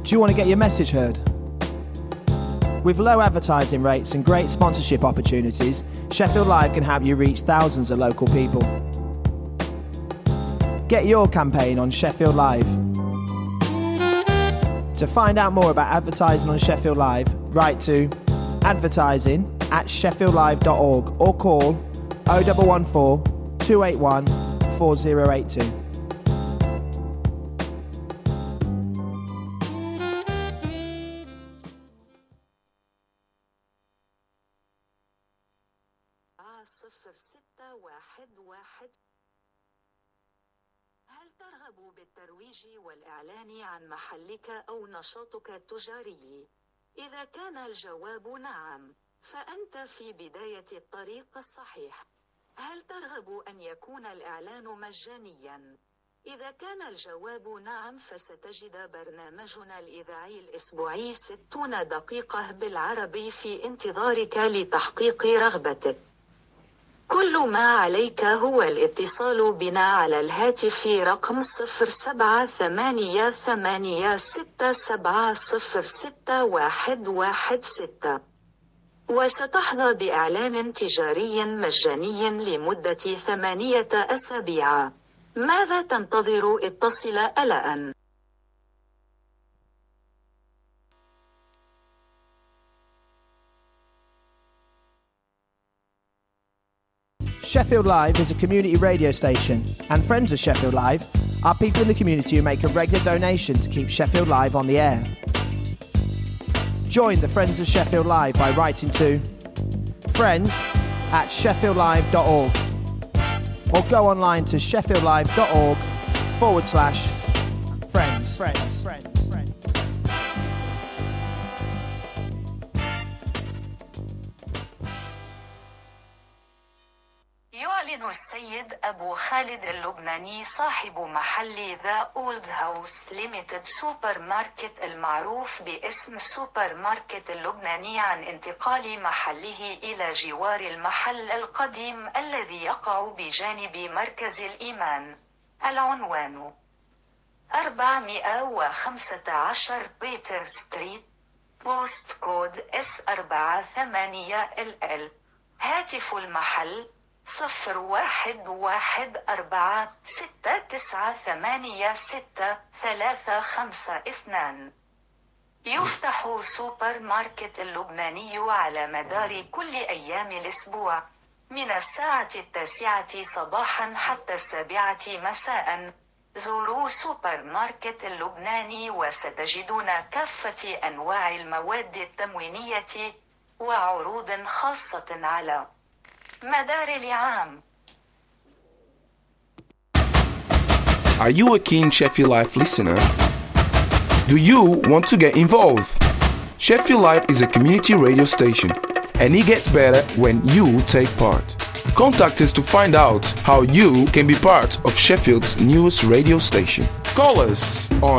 Do you want to get your message heard? With low advertising rates and great sponsorship opportunities, Sheffield Live can help you reach thousands of local people. Get your campaign on Sheffield Live. To find out more about advertising on Sheffield Live, write to advertising@sheffieldlive.org or call 0114 281 4082. هل ترغب بالترويج والإعلان عن محلك أو نشاطك التجاري؟ إذا كان الجواب نعم، فأنت في بداية الطريق الصحيح. هل ترغب أن يكون الإعلان مجانياً؟ إذا كان الجواب نعم، فستجد برنامجنا الإذاعي الأسبوعي 60 دقيقة بالعربي في انتظارك لتحقيق رغبتك. كل ما عليك هو الاتصال بنا على الهاتف رقم 078867061116 وستحظى بإعلان تجاري مجاني لمدة 8 أسابيع. ماذا تنتظر؟ اتصل الآن. Sheffield Live is a community radio station, and friends of Sheffield Live are people in the community who make a regular donation to keep Sheffield Live on the air. Join the Friends of Sheffield Live by writing to friends@sheffieldlive.org or go online to sheffieldlive.org/friends. يعلن السيد أبو خالد اللبناني صاحب محل ذا أولد هاوس ليميتد سوبر ماركت المعروف باسم سوبر ماركت اللبناني عن انتقال محله إلى جوار المحل القديم الذي يقع بجانب مركز الإيمان. العنوان 415 بيتر ستريت، بوست كود S48LL. هاتف المحل 011469863552. يفتح سوبر ماركت اللبناني على مدار كل أيام الأسبوع من الساعة 9 صباحا حتى 7 مساء. زوروا سوبر ماركت اللبناني وستجدون كافة أنواع المواد التموينية وعروض خاصة على مدار العام. Are you a keen Sheffield Live listener? Do you want to get involved? Sheffield Live is a community radio station, and it gets better when you take part. Contact us to find out how you can be part of Sheffield's newest radio station. Call us on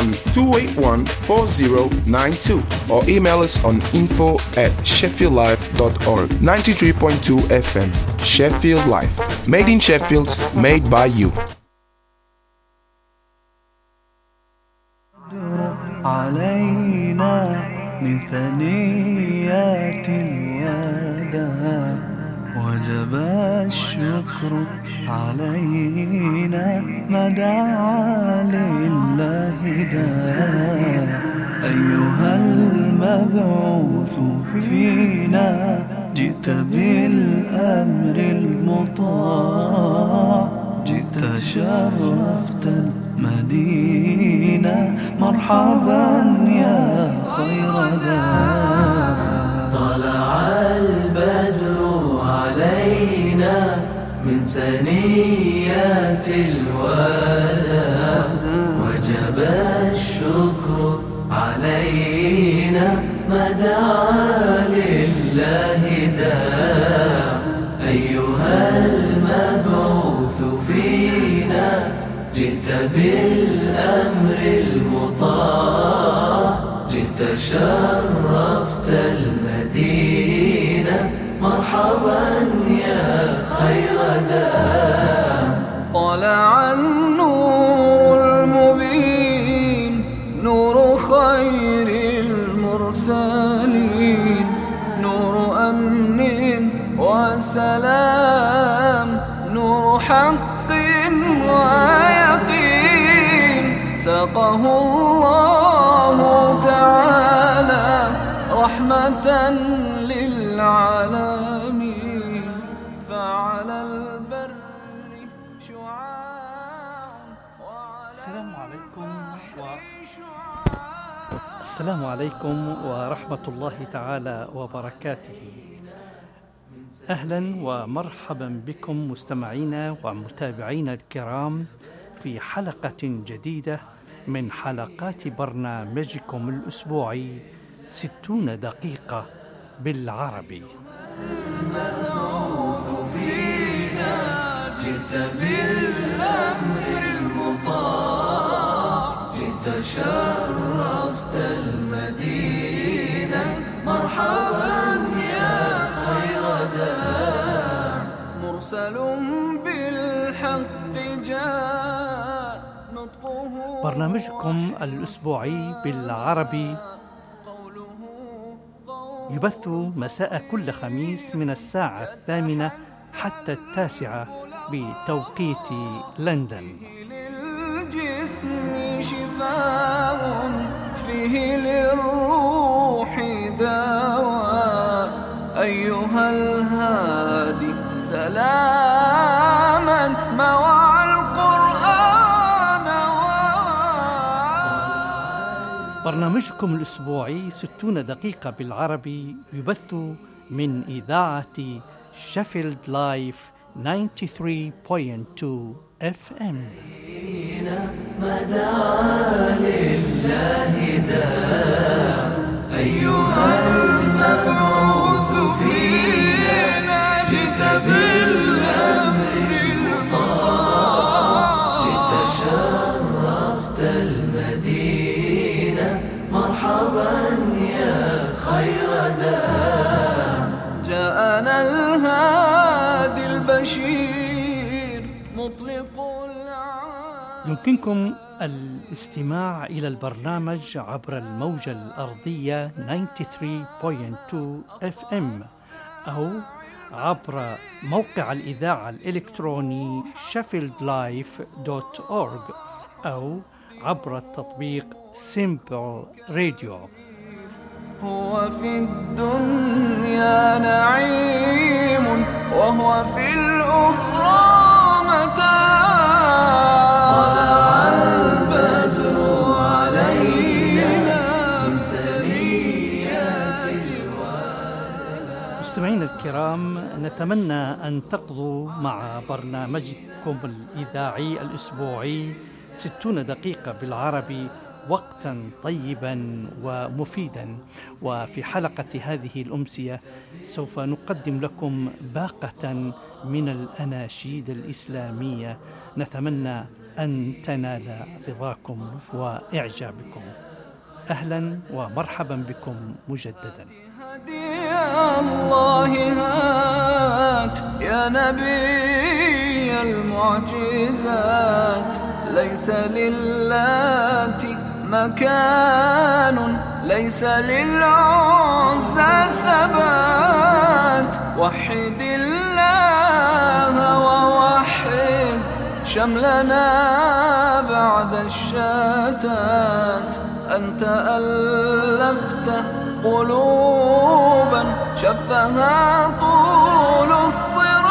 281-4092 or email us on info@sheffieldlife.org. 93.2 FM, Sheffield Life. Made in Sheffield, made by you. علينا من ثنيات الوداع وجب الشكر علينا ما دعا لله داع. أيها المبعوث فينا جئت بالأمر المطاع، جئت شرفت المدينة، مرحبا يا خير داع. طلع البدر علينا من ثنيات الوداع وجب الشكر علينا ما دعا لله داع. أيها المبعوث فينا جئت بالأمر المطاع، جئت شرفت المدينة، مرحبا يا خير داع. طلع النور المبين نور خير حق ويقين ساقه الله تعالى رحمة للعالمين فعلى البر شعاع. السلام عليكم ورحمة الله تعالى وبركاته. أهلا ومرحبا بكم مستمعينا ومتابعينا الكرام في حلقة جديدة من حلقات برنامجكم الأسبوعي 60 دقيقة بالعربي. المبعوث فينا جئت بالأمر المطاع جئت شرفت المدينة مرحبا يا خير داع مرسل بالحق جاء نطقه. برنامجكم الأسبوعي بالعربي يبث مساء كل خميس من الساعة 8 حتى 9 بتوقيت لندن. للجسم شفاء فيه للروح دواء أيها الهادي سلاما مع القرآن برنامجكم الأسبوعي 60 دقيقة بالعربي يبث من إذاعة شيفيلد لايف 93.2 FM. مدعا لله داع أيها المبعوث فينا جئت بالأمر المطاع جئت شرفت المدينة مرحبا يا خير داع جاءنا الهادي البشير مطلق العام. يمكنكم الاستماع إلى البرنامج عبر الموجة الأرضية 93.2 FM أو عبر موقع الإذاعة الإلكتروني sheffieldlife.org أو عبر التطبيق Simple Radio. هو في الدنيا نعيم وهو في الأخرى متاع طلع البدر علينا من ثنيات الوداع. مستمعينا الكرام، نتمنى أن تقضوا مع برنامجكم الإذاعي الأسبوعي 60 دقيقة بالعربي وقتا طيبا ومفيدا. وفي حلقة هذه الأمسية سوف نقدم لكم باقة من الأناشيد الإسلامية نتمنى أن تنال رضاكم وإعجابكم. أهلا ومرحبا بكم مجددا. هدي الله هات يا نبي المعجزات ليس للات مكان ليس للعزى ثبات وحد الله ووحد شملنا بعد الشتات أنت ألفت قلوبا شفها طول الصراط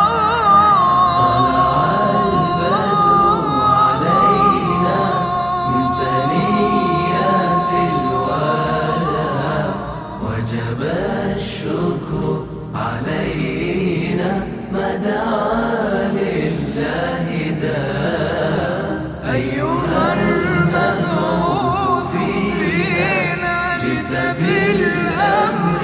علينا مدعا لله داع أيها المبعوث فينا جئت بالأمر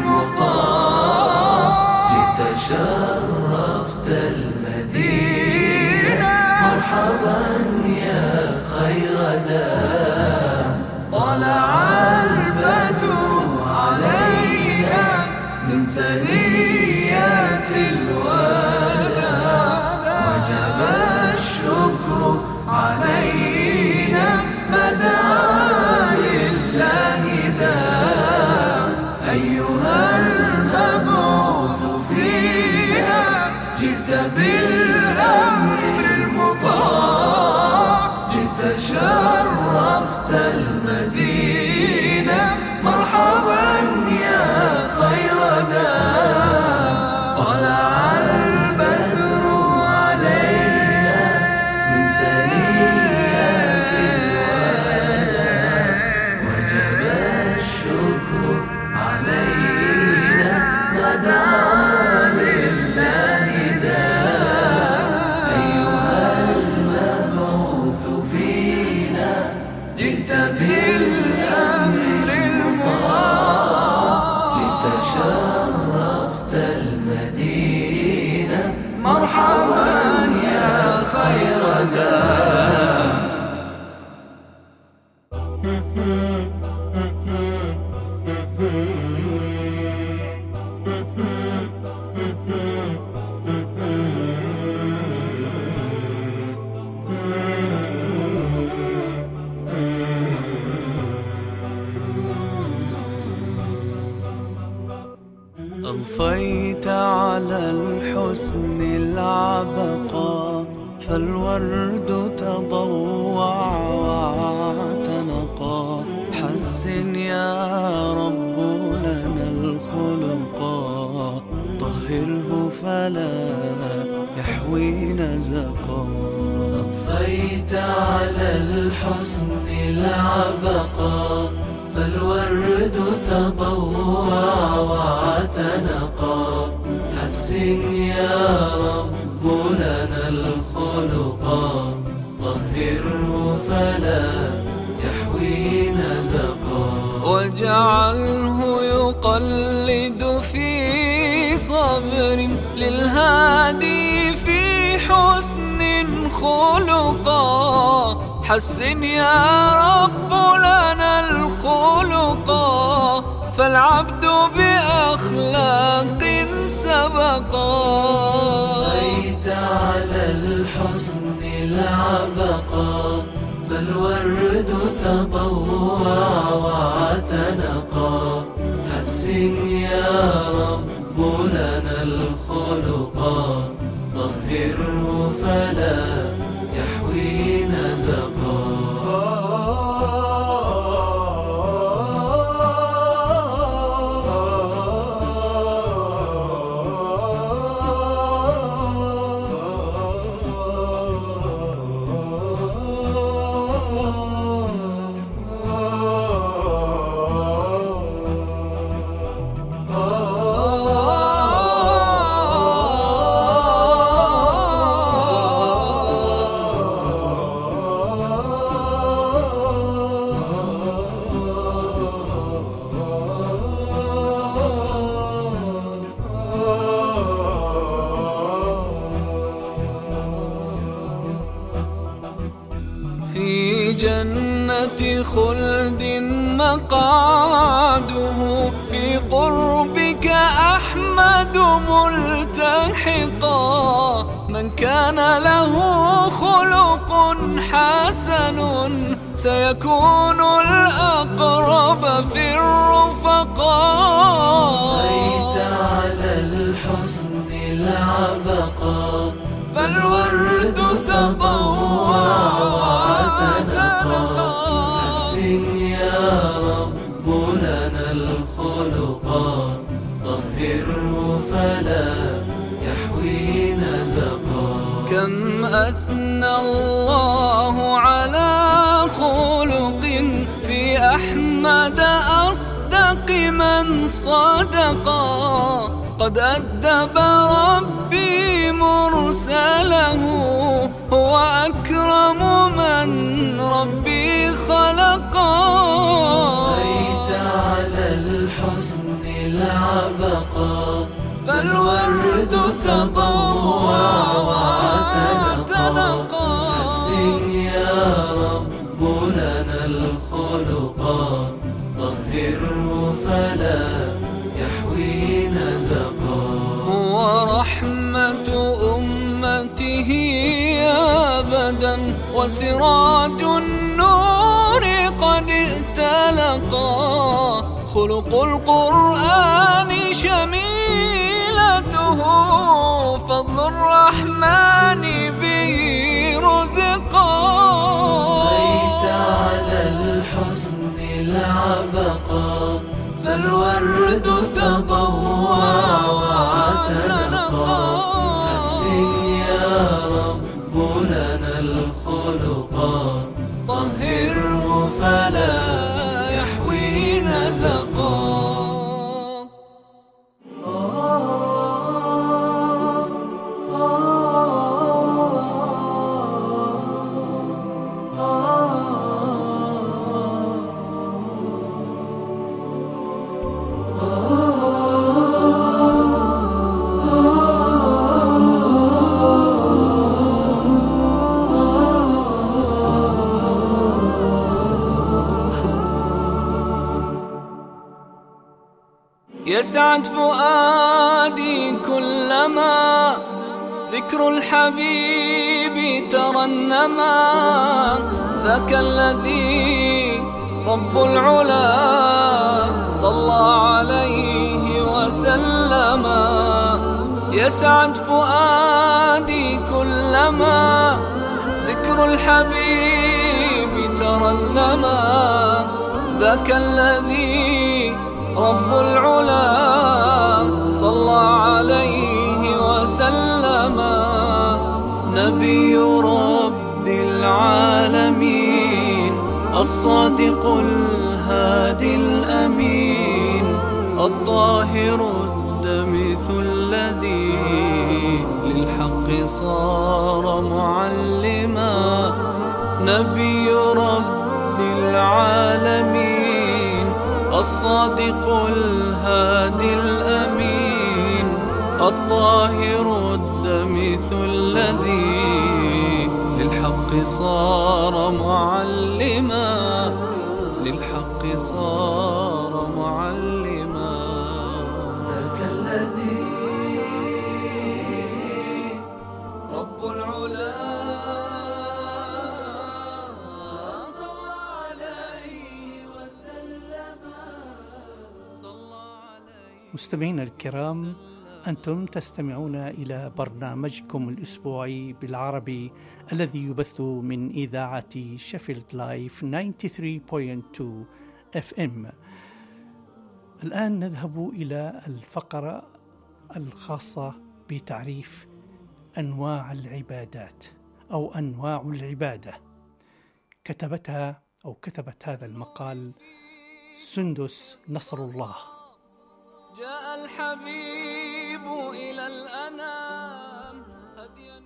المطاع جئت شرفت المدينة مرحبا يا خير داع طلع البدر علينا من ثنيات الوداع وجب الشكر علينا مدعا لله داع أيها المبعوث فينا جئت بالأمر المطاع، جئت شرفت المدينة، مرحبا يا خير داع. طلع البدر علينا من ثنيات الوداع، وجب الشكر علينا ما دعا لله داع. أيها المبعوث فينا، جئت بالأمر المطاع، جئت شرفت المدينة، مرحبا يا خير داع. أضفيت على الحسن العبقى، فالورد تضوع واعتنقا. حسن يا رب لنا الخلقا، طهره فلا يحوي نزقا. أضفيت على الحسن العبقى، فالورد تضوع واعتنقا. حسن يا رب لنا الخلقا، طهره فلا يحوي نزقا. واجعله يقلد في صبر للهادي في حسن خلقا. حسن يا رب لنا الخلقا، فالعبد بأخلاق سبقا. أضفيت على الحسن العبقا، فالورد تضوع واعتنقا. حسن يا رب لنا الخلقا، طهره فلا يحوي نزقا. في جنة خلد مقعده، في قربك أحمد ملتحقا. من كان له خلق حسن، سيكون الأقرب في الرفقاء. أضفيت على الحسن العبقا، فالورد تضوع واعتنقا. حسن يا رب لنا الخلقا، طهره فلا يحوي نزقا. كم أثنى الله على خلق في أحمد أصدق من صدقا. قد أدب ربي مرسله، هو أكرم من ربي خلقا. أضفيت على الحسن العبقا، فالورد تضوع واعتنقا. حسن يا رب لنا الخلقا، طهره فلا يحوي نزقا. هو رحمة أمته أبدا، وسراج النور قد ائتلقا. خلق القرآن شميلته، فضل الرحمن به رزقا بيت على الحسن العبقى فالورد تضوع وعتنقا حسن يا رب لنا الخلقا طهره فلا يحوي نزقا يسعد فؤادي كلما ذكر الحبيب ترنما ذاك الذي رب العلا صلى عليه وسلم. يسعد فؤادي كلما ذكر الحبيب ترنما ذاك الذي رب العلا صلى عليه وسلم. نبي رب العالمين الصادق الهادي الأمين الطاهر الدمث الذي للحق صار معلما. نبي رب العالمين الصادق الهادي الأمين الطاهر الدمث الذي للحق صار معلما. للحق صار معلما. ذاك الذي رب العلا صلى عليه وسلم. مستمعينا الكرام، أنتم تستمعون إلى برنامجكم الأسبوعي بالعربي الذي يبث من إذاعة شيفيلد لايف 93.2 FM. الآن نذهب إلى الفقرة الخاصة بتعريف أنواع العبادات أو أنواع العبادة. كتبت هذا المقال سندس نصر الله. جاء الحبيب إلى الأنام هديا.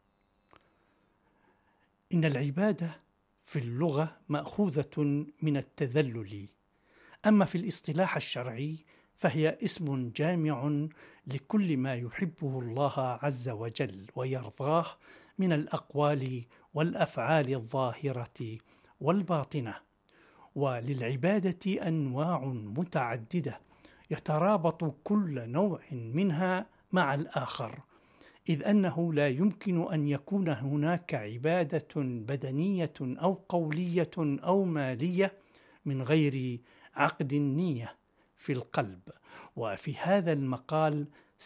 إن العبادة في اللغة مأخوذة من التذلل، أما في الاصطلاح الشرعي فهي اسم جامع لكل ما يحبه الله عز وجل ويرضاه من الأقوال والأفعال الظاهرة والباطنة. وللعبادة أنواع متعددة يترابط كل نوع منها مع الآخر، إذ أنه لا يمكن أن يكون هناك عبادة بدنية أو قولية أو مالية من غير عقد النية في القلب. وفي هذا المقام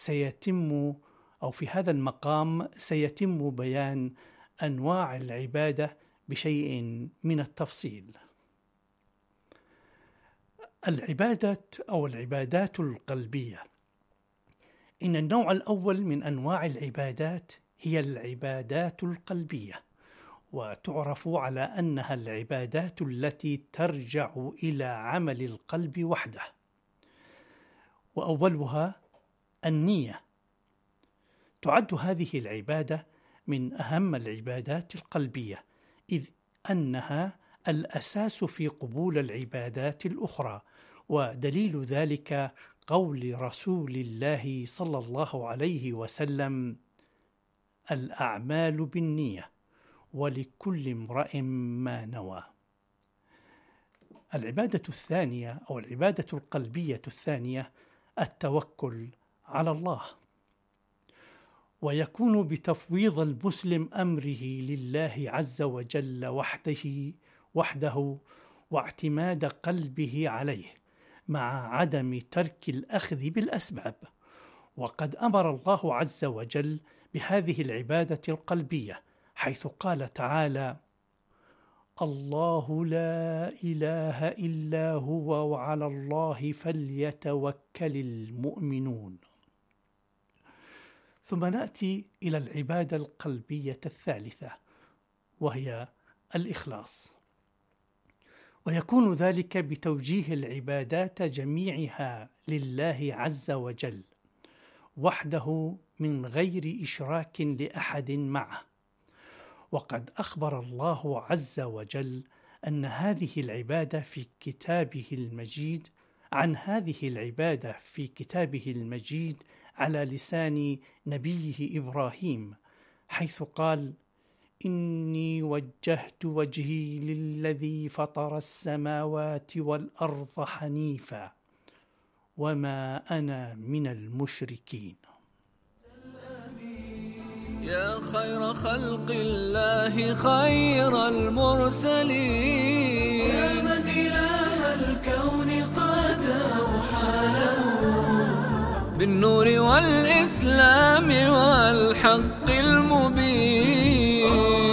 سيتم بيان أنواع العبادة بشيء من التفصيل. العبادات القلبية. إن النوع الأول من أنواع العبادات هي العبادات القلبية، وتعرف على أنها العبادات التي ترجع إلى عمل القلب وحده، وأولها النية. تعد هذه العبادة من أهم العبادات القلبية، إذ أنها الأساس في قبول العبادات الأخرى. ودليل ذلك قول رسول الله صلى الله عليه وسلم: الأعمال بالنية ولكل امرئ ما نوى. العبادة الثانية أو العبادة القلبية الثانية التوكل على الله، ويكون بتفويض المسلم أمره لله عز وجل وحده واعتماد قلبه عليه مع عدم ترك الأخذ بالأسباب. وقد أمر الله عز وجل بهذه العبادة القلبية، حيث قال تعالى: الله لا إله إلا هو وعلى الله فليتوكل المؤمنون. ثم نأتي إلى العبادة القلبية الثالثة، وهي الإخلاص، ويكون ذلك بتوجيه العبادات جميعها لله عز وجل وحده من غير إشراك لأحد معه. وقد أخبر الله عز وجل أن هذه العبادة في كتابه المجيد على لسان نبيه إبراهيم، حيث قال: إني وجهت وجهي للذي فطر السماوات والأرض حنيفا وما أنا من المشركين. يا خير خلق الله خير المرسلين، يا من إله الكون قد أوحى له بالنور والإسلام والحق المبين.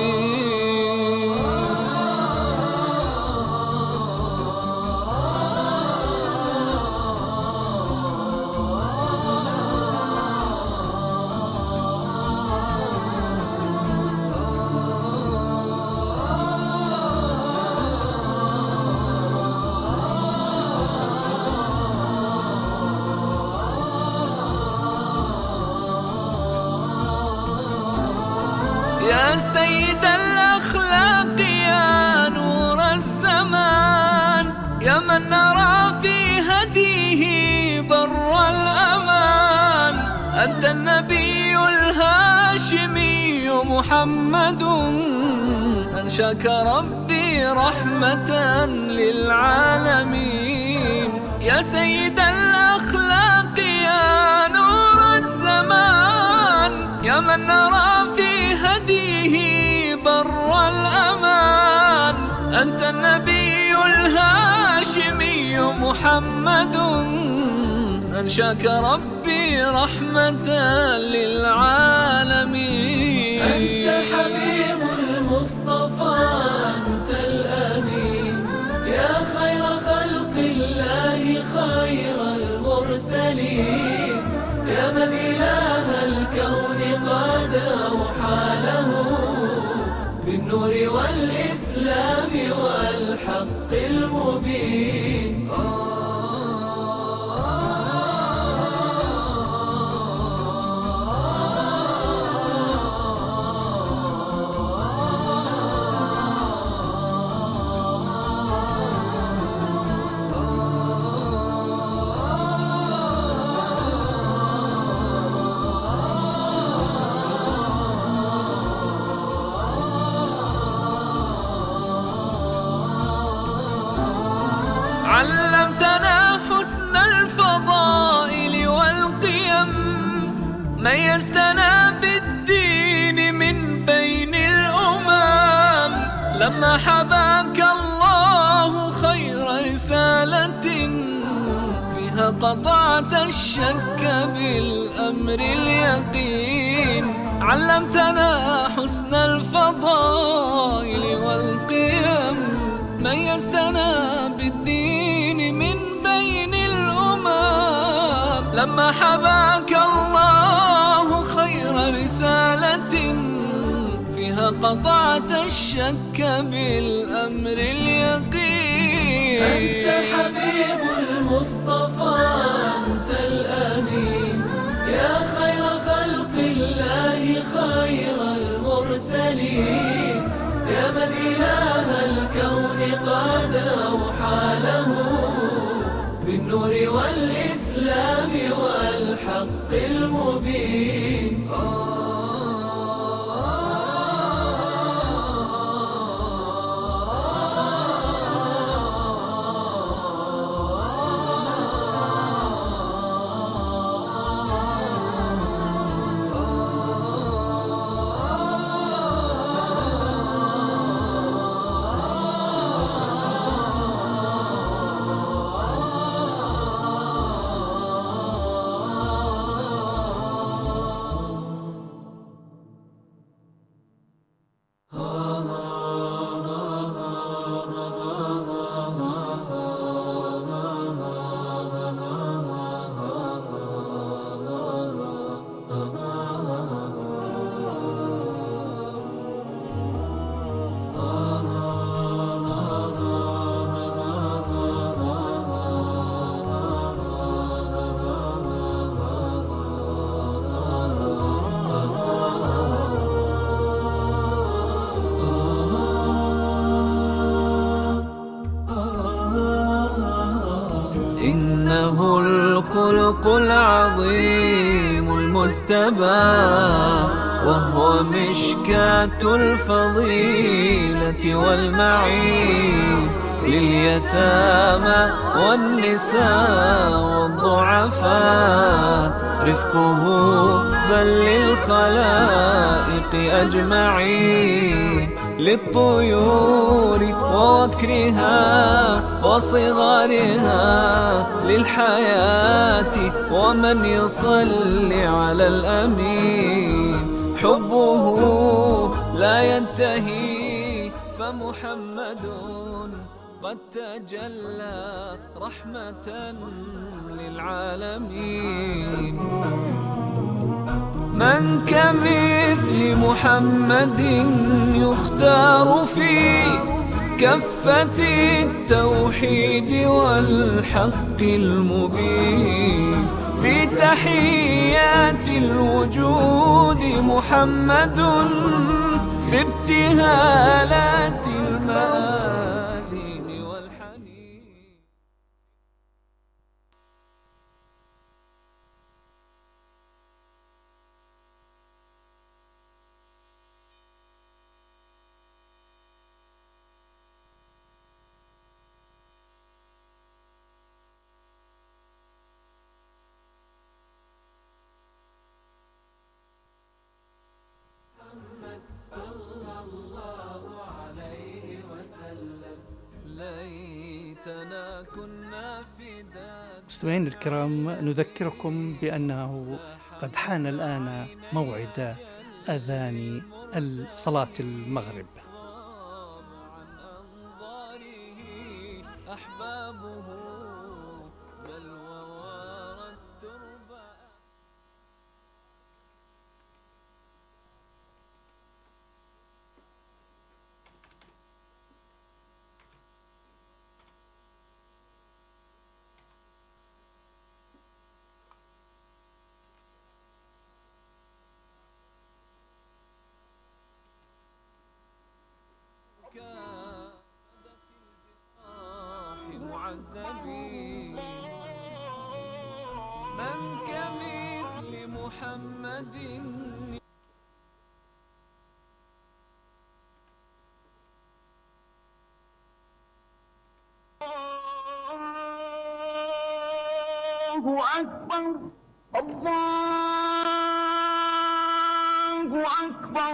يا سيد الأخلاق يا نور الزمان، يا من نرى في هديه بر الأمان. أنت النبي الهاشمي محمد، أنشاك ربي رحمة للعالمين. يا سيد الأخلاق يا نور الزمان، يا من نرى في هديه بر الأمان. أنت النبي الهاشمي محمد، أنشاك ربي رحمة للعالمين. أنت الحبيب المصطفى، أنت الأمين، يا خير خلق الله خير المرسلين. يا من إله الكون قد أوحى له بالنور والإسلام والحق المبين. علمتنا حسن الفضائل والقيم، ميزتنا بالدين من بين الأمم. لما حباك الله خير رسالة، فيها قطعت الشك بالأمر اليقين. علمتنا حسن الفضائل والقيم، ميزتنا بالدين من بين الأمم. لما حباك الله خير رسالة، فيها قطعت الشك بالأمر اليقين. أنت الحبيب المصطفى، أنت الأمين، يا خير خلق الله خير المرسلين. يا من إله الكون قد أوحى له بالنور والإسلام والحق المبين. الخلق العظيم المجتبى، وهو مشكاة الفضيلة والمعين لليتامى والنساء والضعفاء. رفقه بل للخلائق أجمعين، للطيور ووكرها وصغارها، للحياة ومن يصلي على الأمين. حبه لا ينتهي فمحمد قد تجلى رحمة للعالمين. من كمثل محمد يختار في كفة التوحيد والحق المبين. في تحيات الوجود محمد، في ابتهالات المآذين والحنين. ليتنا كنا فداك. مستمعين الكرام، نذكركم بأنه قد حان الآن موعد أذان صلاة المغرب. من كمثل محمد الله أكبر الله أكبر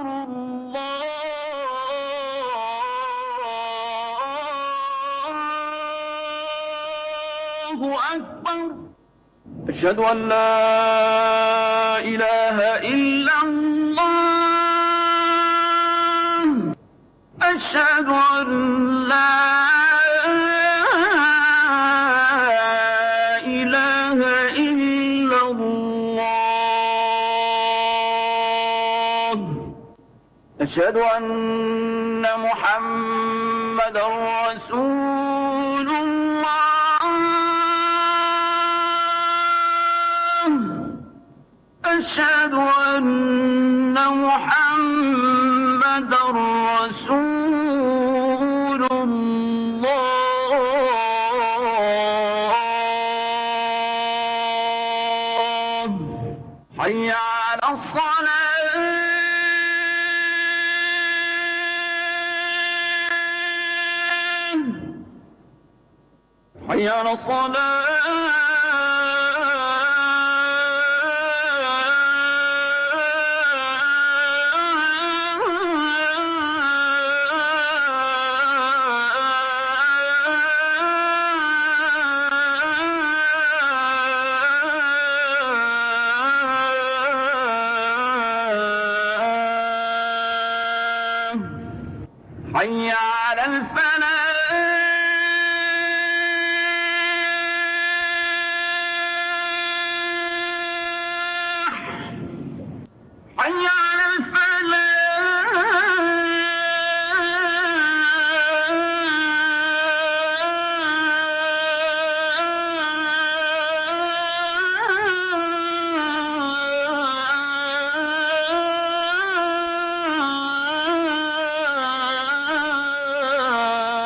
الله أكبر. أشهد أن لا إله إلا الله. أشهد أن لا إله إلا الله. أشهد أن محمدا رسول الله. أشهد أن محمدا رسول الله. حي على الصلاة. حي على الصلاة. حي على الفلاح. حي على الفلاح.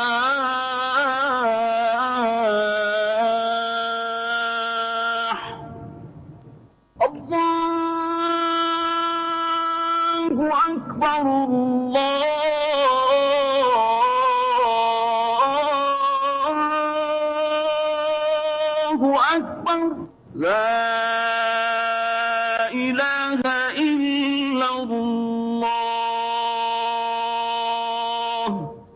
أكبر الله أكبر لا إله إلا الله.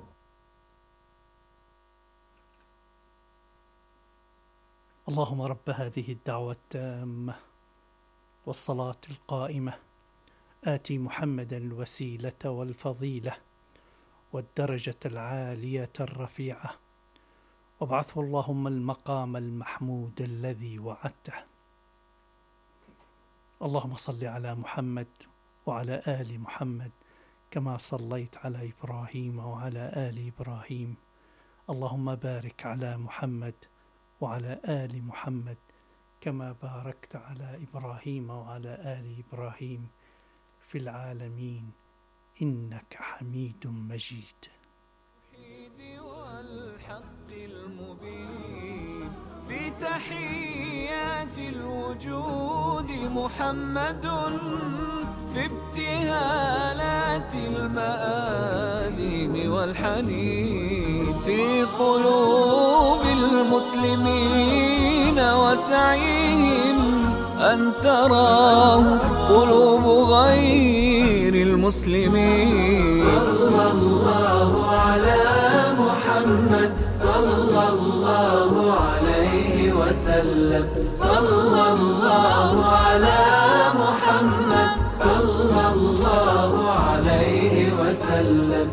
اللهم رب هذه الدعوة التامة والصلاة القائمة آتي محمدا الوسيلة والفضيلة والدرجة العالية الرفيعة وابعثه اللهم المقام المحمود الذي وعدته. اللهم صل على محمد وعلى آل محمد كما صليت على إبراهيم وعلى آل إبراهيم. اللهم بارك على محمد وعلى آل محمد كما باركت على إبراهيم وعلى آل إبراهيم في العالمين إنك حميد مجيد. والحق المبين في تحيات الوجود محمد في ابتهالات المآذن والحنين في قلوب المسلمين وسعيهم أن تراه قلوب غير المسلمين. صلى الله على محمد صلى الله عليه وسلم. صلى الله على محمد صلى الله عليه وسلم.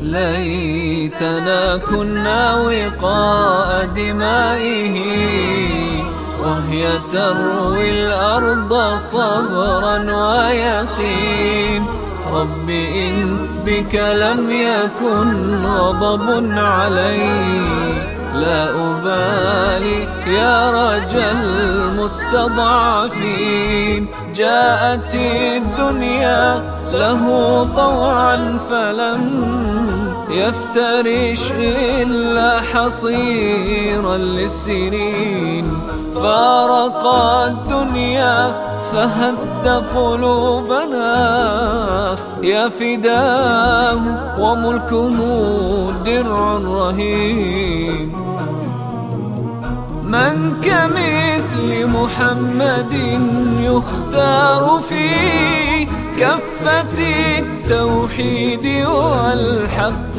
ليتنا كنا وقاء دمائه وهي تروي الأرض صبرا ويقين. رب إن بك لم يكن غضب علي لا أبالي يا رجا المستضعفين. جاءت الدنيا له طوعا فلم يفترش إلا حصيرا للسنين. فارق الدنيا فهد قلوبنا يا فداه وملكه درع رهين. من كمثل محمد يختار في كفة التوحيد والحق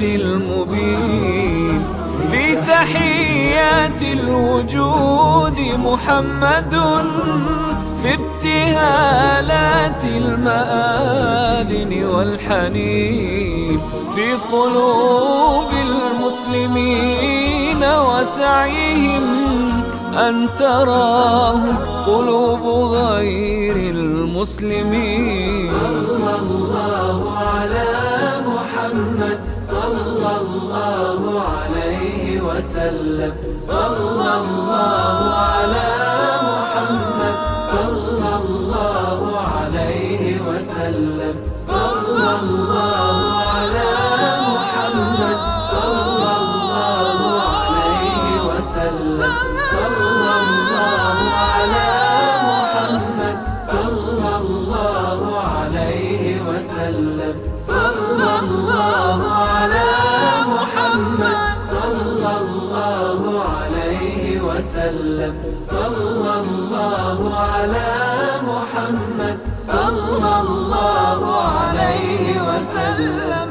المبين. في تحيات الوجود محمد في ابتهالات المآذن والحنين. في قلوب المسلمين وسعيهم أن تراه قلوب غير المسلمين. صلى الله على محمد صلى الله عليه وسلم. صلى الله على محمد صلى الله عليه وسلم. صلى الله على محمد صلى الله عليه وسلم. صلى الله على محمد صلى الله عليه وسلم. صلى الله على محمد صلى الله عليه وسلم. صلى الله على محمد صلى الله عليه وسلم.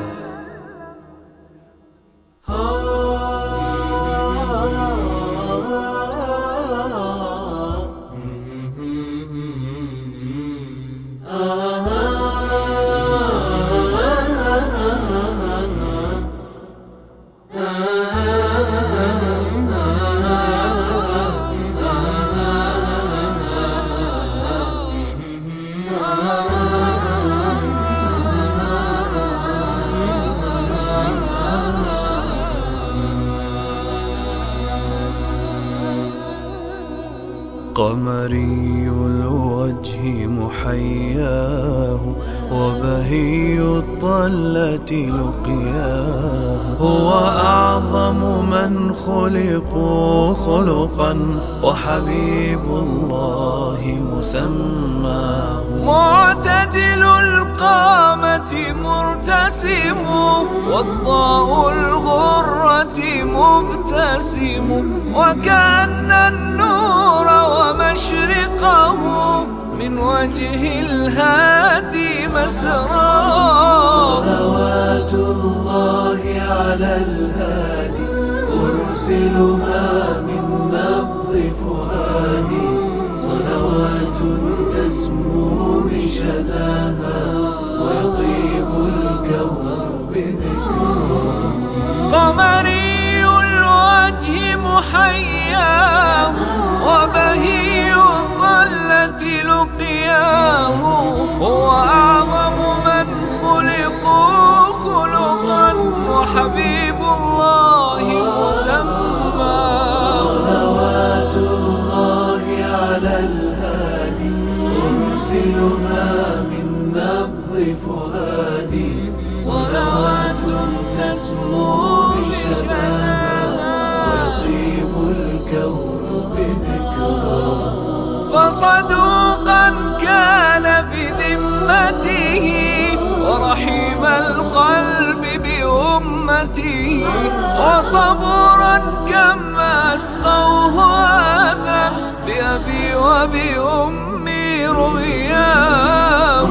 قمري الوجه محياه وبهي الطلة لقياه هو أعظم من خلقوا خلقا وحبيب الله مسماه معتدل القامة مرتسم والضاء الغرة مبتسم وكأن النور ومشرقه من وجه الهادي مسراه صلوات الله على الهادي أرسلها من نبض فؤادي صلوات تسمو بشذاها ويطيب الكون بذكرها قمري الوجه محياه وبهي الظلة لقياه هو أعظم من خلقوا خلقا وحبيب الله مسماه صلوات الله على الهادي أرسلها من نبض فؤادي صلوات تسمو بشذاها ويطيب الكون بذكرها فصدوقا كان بذمته ورحيم القلب بأمته وصبورا كما أسقوه آذى بأبي وبأمي رؤياه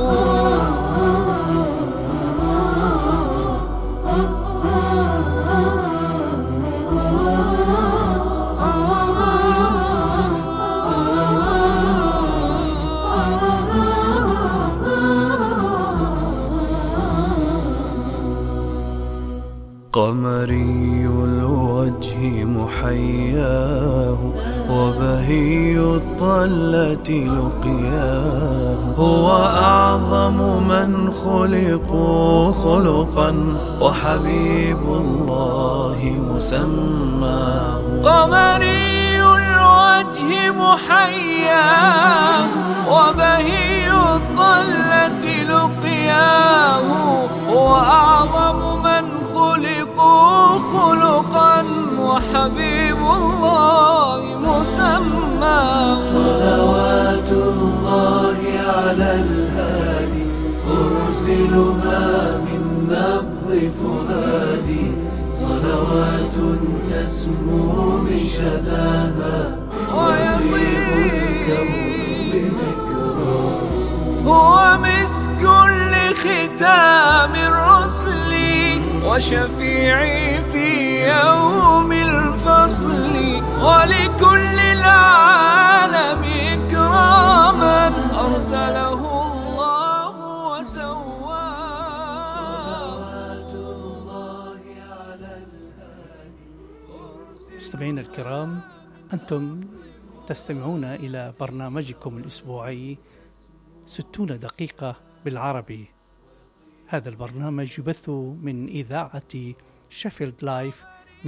قمري الوجه محياه وبهي الطلة لقياه هو أعظم من خلقوا خلقا وحبيب الله مسماه قمري الوجه محياه وبهي الطلة لقياه هو أعظم من خلقوا خلقا وحبيب الله مسماه صلوات الله على الهادي أرسلها من نبض فؤادي صلوات تسمو بشذاها ويطيب الكون بذكرها هو مسك لختام الرسل وشفيعي في يوم الفصل ولكل العالم إكراما أرسله الله وسواه صلوات الله على الهادي مستمعينا الكرام، أنتم تستمعون إلى برنامجكم الأسبوعي 60 دقيقة بالعربي. هذا البرنامج يبث من إذاعة شيفيلد لايف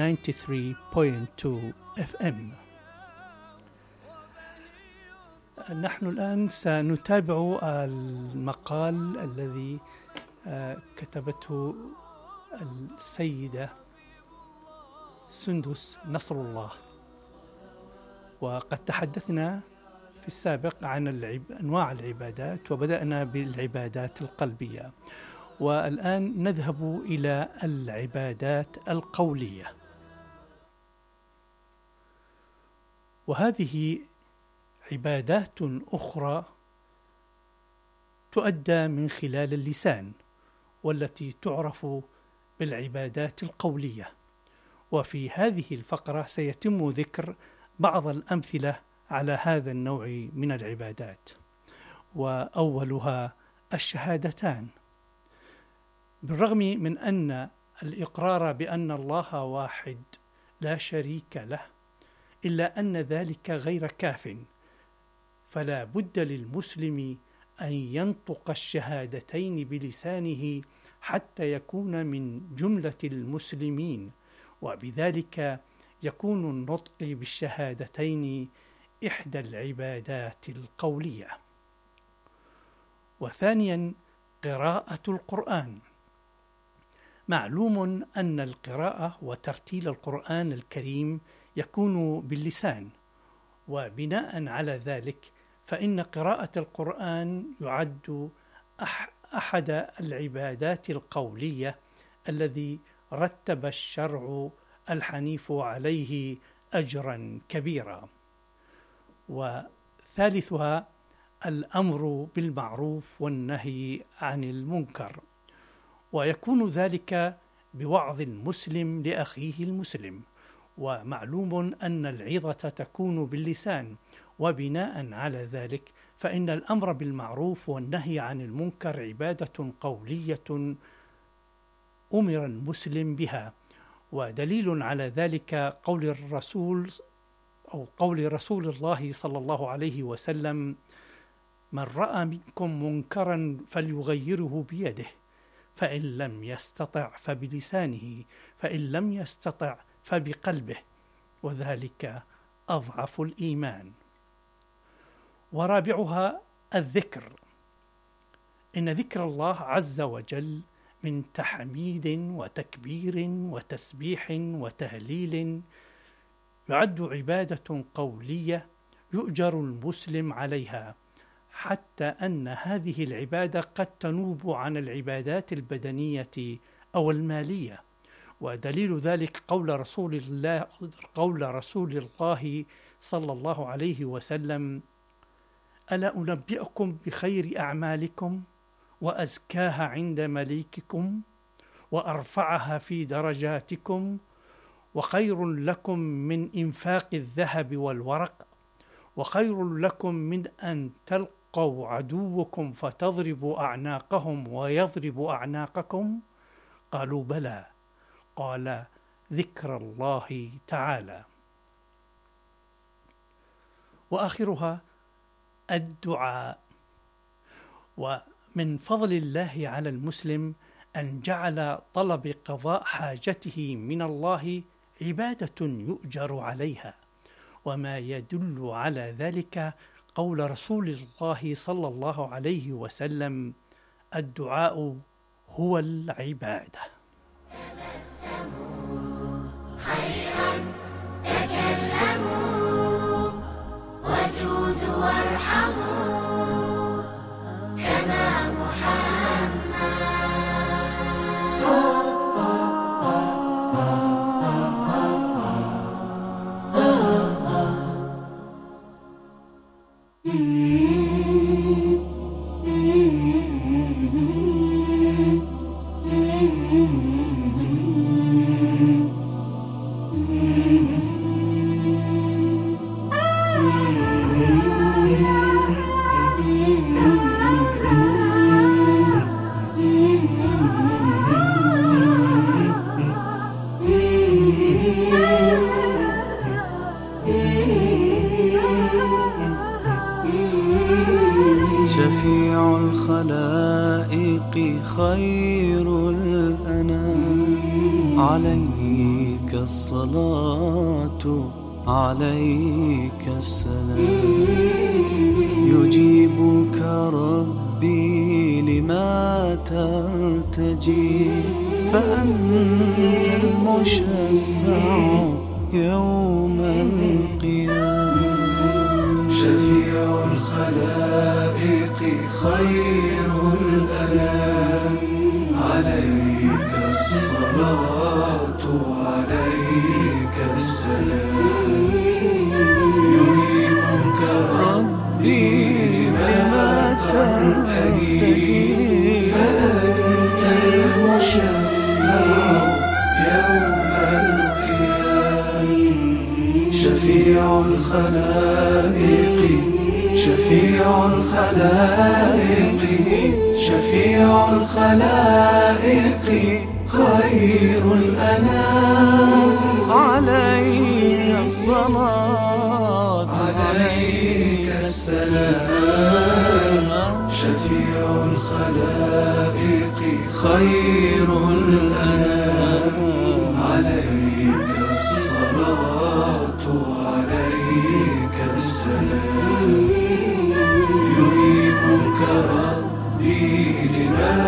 93.2 FM. نحن الآن سنتابع المقال الذي كتبته السيدة سندس نصر الله، وقد تحدثنا في السابق عن أنواع العبادات وبدأنا بالعبادات القلبية، والآن نذهب إلى العبادات القولية، وهذه عبادات أخرى تؤدى من خلال اللسان والتي تعرف بالعبادات القولية. وفي هذه الفقرة سيتم ذكر بعض الأمثلة على هذا النوع من العبادات، وأولها الشهادتان. بالرغم من أن الإقرار بأن الله واحد لا شريك له، إلا أن ذلك غير كاف، فلا بد للمسلم أن ينطق الشهادتين بلسانه حتى يكون من جملة المسلمين، وبذلك يكون النطق بالشهادتين إحدى العبادات القولية. وثانيا قراءة القرآن. معلوم أن القراءة وترتيل القرآن الكريم يكون باللسان، وبناء على ذلك فإن قراءة القرآن يعد أحد العبادات القولية الذي رتب الشرع الحنيف عليه أجرا كبيرا. وثالثها الأمر بالمعروف والنهي عن المنكر، ويكون ذلك بوعظ المسلم لأخيه المسلم. ومعلوم أن العظة تكون باللسان، وبناء على ذلك فإن الأمر بالمعروف والنهي عن المنكر عبادة قولية أمر المسلم بها. ودليل على ذلك قول رسول الله صلى الله عليه وسلم: من رأى منكم منكرا فليغيره بيده، فإن لم يستطع فبلسانه، فإن لم يستطع فبقلبه، وذلك أضعف الإيمان. ورابعها الذكر. إن ذكر الله عز وجل من تحميد وتكبير وتسبيح وتهليل يعد عبادة قولية يؤجر المسلم عليها، حتى أن هذه العبادة قد تنوب عن العبادات البدنية أو المالية. ودليل ذلك قول رسول الله صلى الله عليه وسلم: ألا أنبئكم بخير أعمالكم وأزكاها عند مليككم وأرفعها في درجاتكم وخير لكم من إنفاق الذهب والورق وخير لكم من أن تلقوا عدوكم فتضربوا أعناقهم ويضربوا أعناقكم؟ قالوا: بلى. قال: ذكر الله تعالى. وآخرها الدعاء. ومن فضل الله على المسلم أن جعل طلب قضاء حاجته من الله عبادة يؤجر عليها، وما يدل على ذلك قول رسول الله صلى الله عليه وسلم: الدعاء هو العبادة. تبسموا خيرا تكلموا وجودوا وارحموا كما محمد. شفيع الخلائق خير الأنام، عليك الصلاة عليك السلام. يجيبك ربي لما ترتجي، فأنت المشفع يوم القيامة. شفيع الخلائق خير الأنام، عليك الصلاة عليك السلام. يجيبك ربي لما ترتجي، فأنت المشفع يوم القيامة. شفيع الخلائق شفيع الخلائق شفيع الخلائق خير الأنام، عليك الصلاة عليك السلام. شفيع الخلائق خير الأنام، عليك الصلاة عليك السلام. يجيبك ربي لما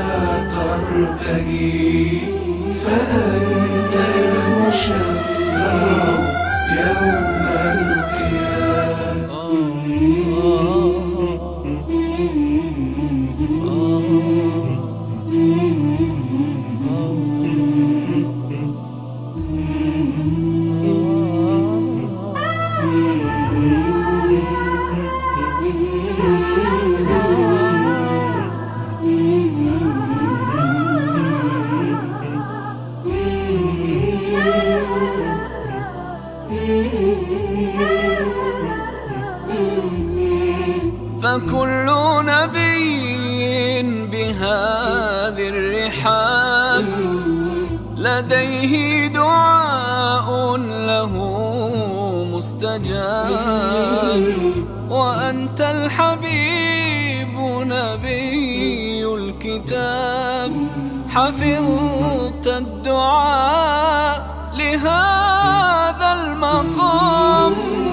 لديه دعاء له مستجاب، وأنت الحبيب نبي الكتاب، حفظت الدعاء لهذا المقام،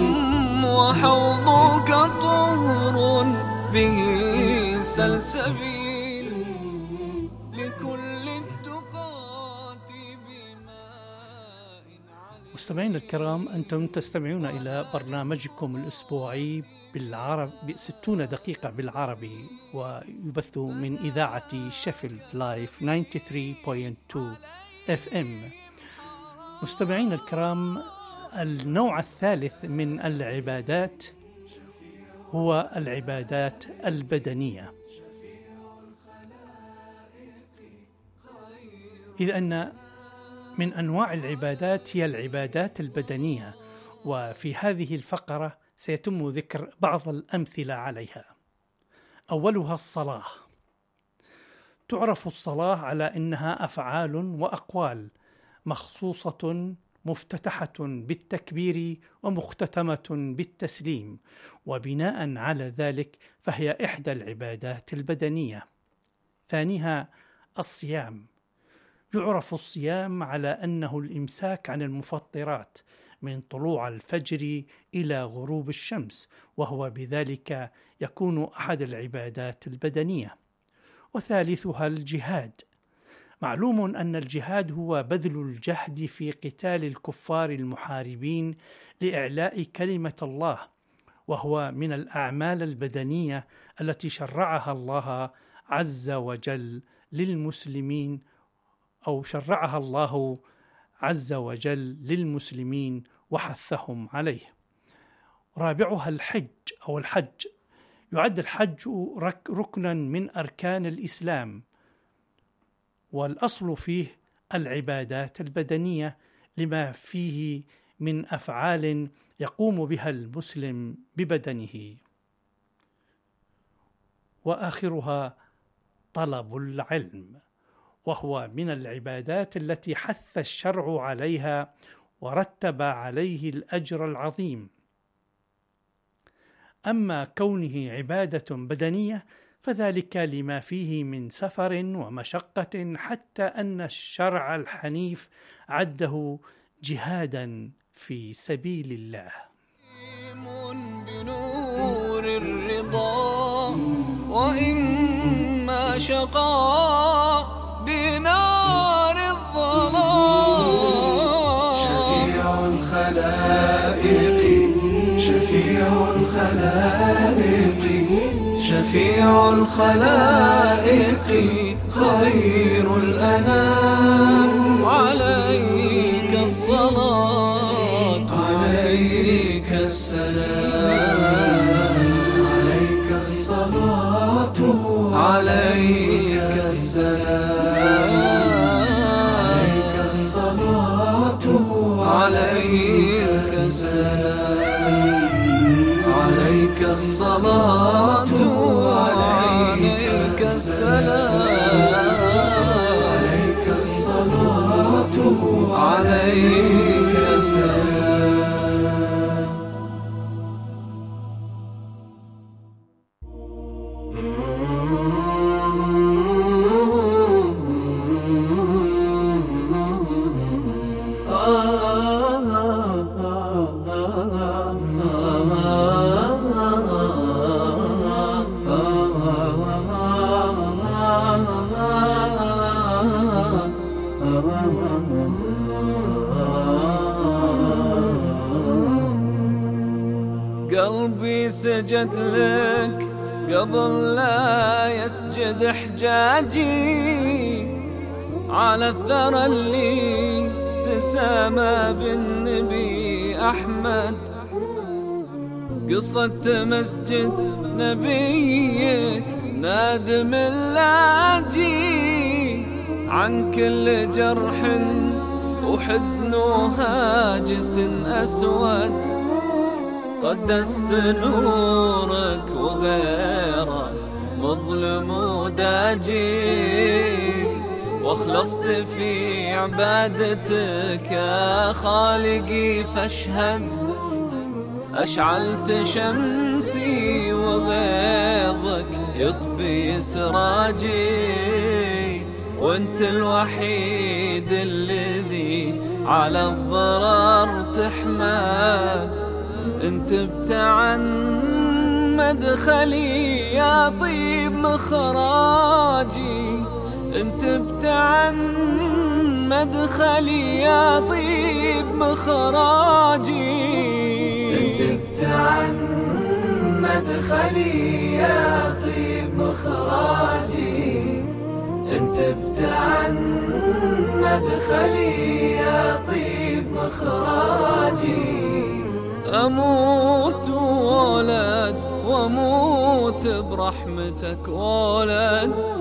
وحوضك طهر به سلسبيل لكل التقات بماء عليل. مستمعينا الكرام، أنتم تستمعون إلى برنامجكم الأسبوعي بالعرب 60 دقيقة بالعربي، ويبث من إذاعة شيفيلد لايف 93.2 FM. مستمعينا الكرام، النوع الثالث من العبادات هو العبادات البدنية، إذ أن من أنواع العبادات هي العبادات البدنية، وفي هذه الفقرة سيتم ذكر بعض الأمثلة عليها. أولها الصلاة. تعرف الصلاة على أنها أفعال وأقوال مخصوصة مفتتحة بالتكبير ومختتمة بالتسليم، وبناء على ذلك فهي إحدى العبادات البدنية. ثانيها الصيام. يعرف الصيام على أنه الإمساك عن المفطرات من طلوع الفجر إلى غروب الشمس، وهو بذلك يكون أحد العبادات البدنية. وثالثها الجهاد. معلوم أن الجهاد هو بذل الجهد في قتال الكفار المحاربين لإعلاء كلمة الله، وهو من الأعمال البدنية التي شرعها الله عز وجل للمسلمين، أو شرعها الله عز وجل للمسلمين وحثهم عليه. رابعها الحج أو الحج. يعد الحج ركنا من أركان الإسلام، والأصل فيه العبادات البدنية لما فيه من أفعال يقوم بها المسلم ببدنه. وآخرها طلب العلم، وهو من العبادات التي حث الشرع عليها ورتب عليه الأجر العظيم. أما كونه عبادة بدنية فذلك لما فيه من سفر ومشقة، حتى أن الشرع الحنيف عده جهادا في سبيل الله. بنور الرضا وإما شقاء بنار الظلام. شفيع الخلائق، شفيع الخلائق، شفيع الخلائق، خير الأنام. عليك الصلاة، عليك السلام، عليك الصلاة، عليك السلام، عليك الصلاة، عليك السلام، عليك الصلاة، عليك السلام، عليك الصلاة، عليك السلام. قلبي سجد لك قبل لا يسجد حجاجي، على الثرى اللي تسامى بالنبي أحمد. قصة مسجد نبيك نادم اللاجي، عن كل جرح وحزن هاجس أسود. قدست نورك وغيره مظلم وداجي، واخلصت في عبادتك يا خالقي فاشهد. أشعلت شمسي وغيظك يطفي سراجي، وانت الوحيد الذي على الضرر تحمد. انت ابتعن مدخلي يا طيب مخراجي، انت ابتعن مدخلي يا طيب مخراجي، انت ابتعن مدخلي يا طيب مخراجي، انت ابتعن مدخلي يا طيب مخراجي. أموت ولد وأموت برحمتك ولد.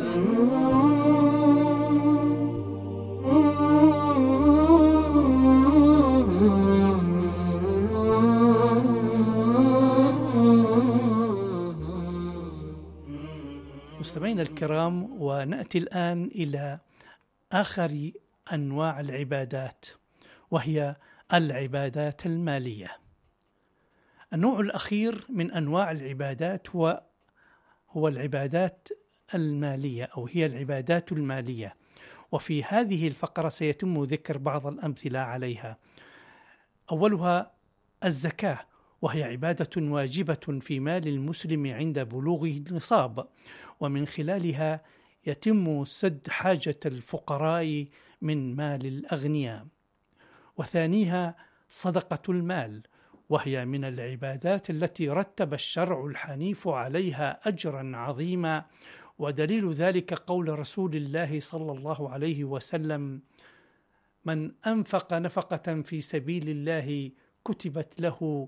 مستمعينا الكرام، ونأتي الآن إلى آخر أنواع العبادات، وهي العبادات المالية. النوع الأخير من أنواع العبادات هو العبادات المالية، أو هي العبادات المالية. وفي هذه الفقرة سيتم ذكر بعض الأمثلة عليها. أولها الزكاة، وهي عبادة واجبة في مال المسلم عند بلوغه النصاب، ومن خلالها يتم سد حاجة الفقراء من مال الأغنياء. وثانيها صدقة المال، وهي من العبادات التي رتب الشرع الحنيف عليها أجرا عظيما، ودليل ذلك قول رسول الله صلى الله عليه وسلم: من أنفق نفقة في سبيل الله كتبت له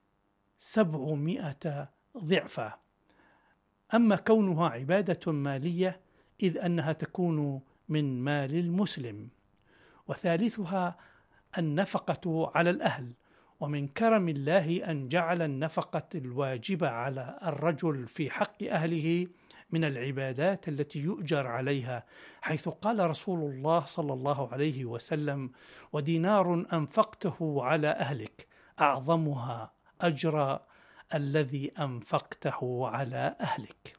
700 ضعفا. أما كونها عبادة مالية إذ أنها تكون من مال المسلم. وثالثها النفقة على الأهل، ومن كرم الله أن جعل النفقة الواجبة على الرجل في حق أهله من العبادات التي يؤجر عليها، حيث قال رسول الله صلى الله عليه وسلم: ودينار أنفقته على أهلك أعظمها أجر الذي أنفقته على أهلك.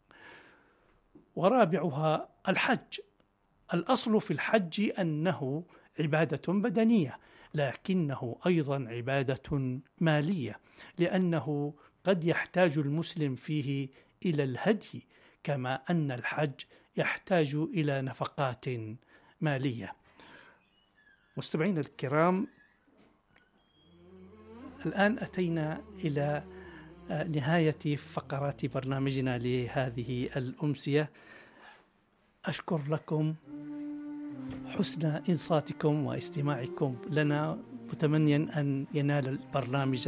ورابعها الحج. الأصل في الحج أنه عبادة بدنية، لكنه أيضا عبادة مالية، لأنه قد يحتاج المسلم فيه إلى الهدي، كما أن الحج يحتاج إلى نفقات مالية. مستمعين الكرام، الآن أتينا إلى نهاية فقرات برنامجنا لهذه الأمسية. أشكر لكم حسن إنصاتكم واستماعكم لنا، متمنيا أن ينال البرنامج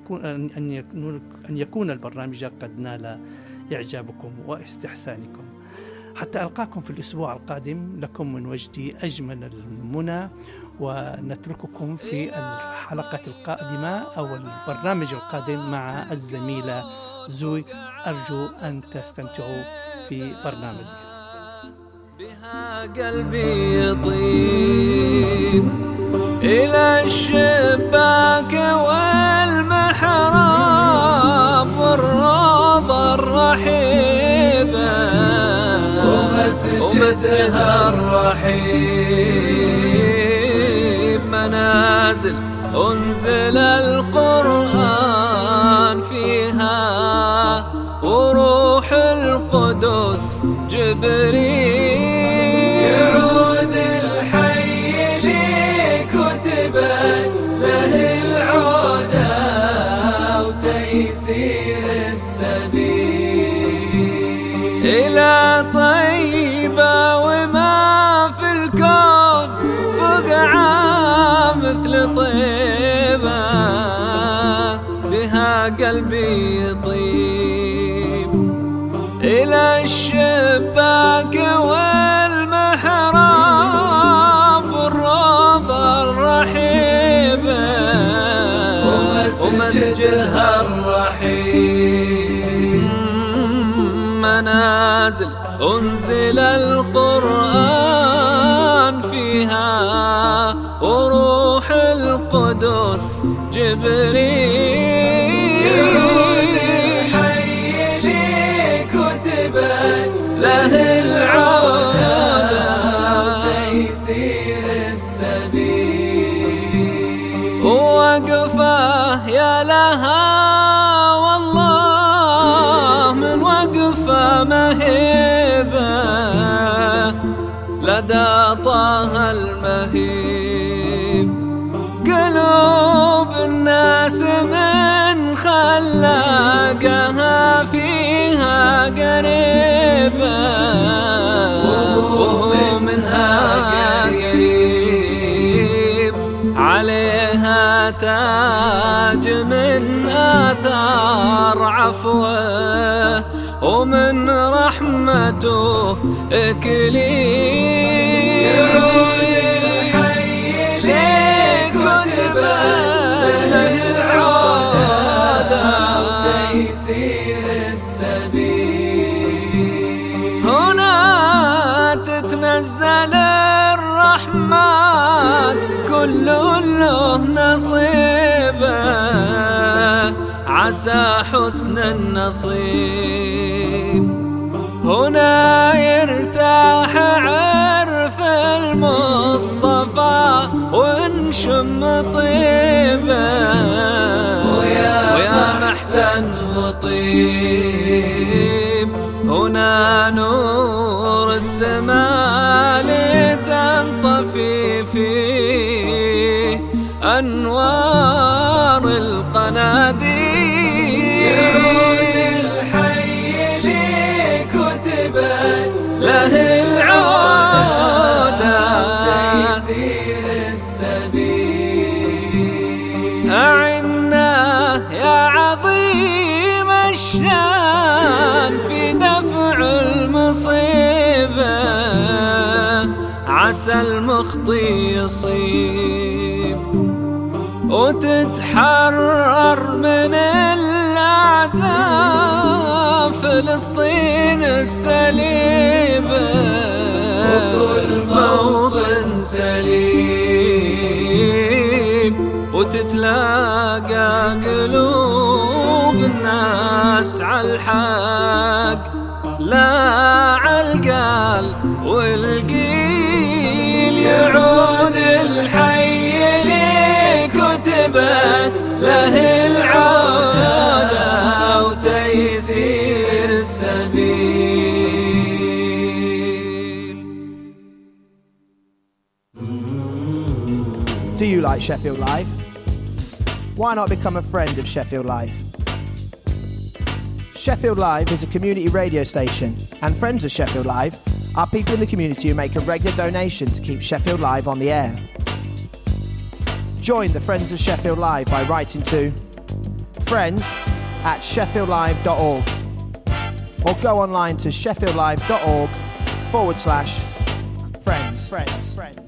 أن يكون البرنامج قد نال إعجابكم واستحسانكم. حتى ألقاكم في الأسبوع القادم، لكم من وجدي أجمل المنى، ونترككم في الحلقة القادمة أو البرنامج القادم مع الزميلة زوي. أرجو أن تستمتعوا في برنامجي. بها قلبي يطيب إلى الشباك والمحراب والروضة الرحيبة ومسجدها الرحيب، منازل أنزل القرآن فيها وروح القدس جبريل. يعود الحي لي كتبت له العودة وتيسير السبيل إلى طيبة وما في الكون بقعة مثل طيبة، بها قلبي يطيب إلى الشباك والمحراب والروضة الرحيبة ومسجدها الرحيم، منازل أنزل القرآن القدس جبريل يعود الحي ليك وتبت له العودة وتيسير السبيل. ووقفه يا لها والله من وقفه مهيبة لدى طه المهيب. قلوب الناس من خلاقها فيها قريبة وهو منها قريب. عليها تاج من آثار عفوه ومن رحمته إكليل. يعود الحي ليك وتبت له العودة وتيسير السبيل. هنا تتنزل الرحمات كل له نصيبه عسى حسن النصيب. هنا يرتاح عرف المصطفى ونشم طيبه ويا محسن وطيب. هنا نور السماء لتنطفي فيه أنوار القناديل. يعود الحي ليك وتبت له العودة وتيسير السبيل. أعنا يا عظيم الشان في دفع المصيبة عسى المخطي يصيب وتتحرر من العذاب فلسطين السليبة وكل موطن سليم. وتتلاقى قلوب الناس عالحق لا عالقال والقيل. يعود الحي ليك وتبت له العودة وتيسير السبيل. Do you like Sheffield Live? Why not become a friend of Sheffield Live? Sheffield Live is a community radio station, and friends of Sheffield Live are people in the community who make a regular donation to keep Sheffield Live on the air. Join the Friends of Sheffield Live by writing to friends@sheffieldlive.org or go online to sheffieldlive.org/friends.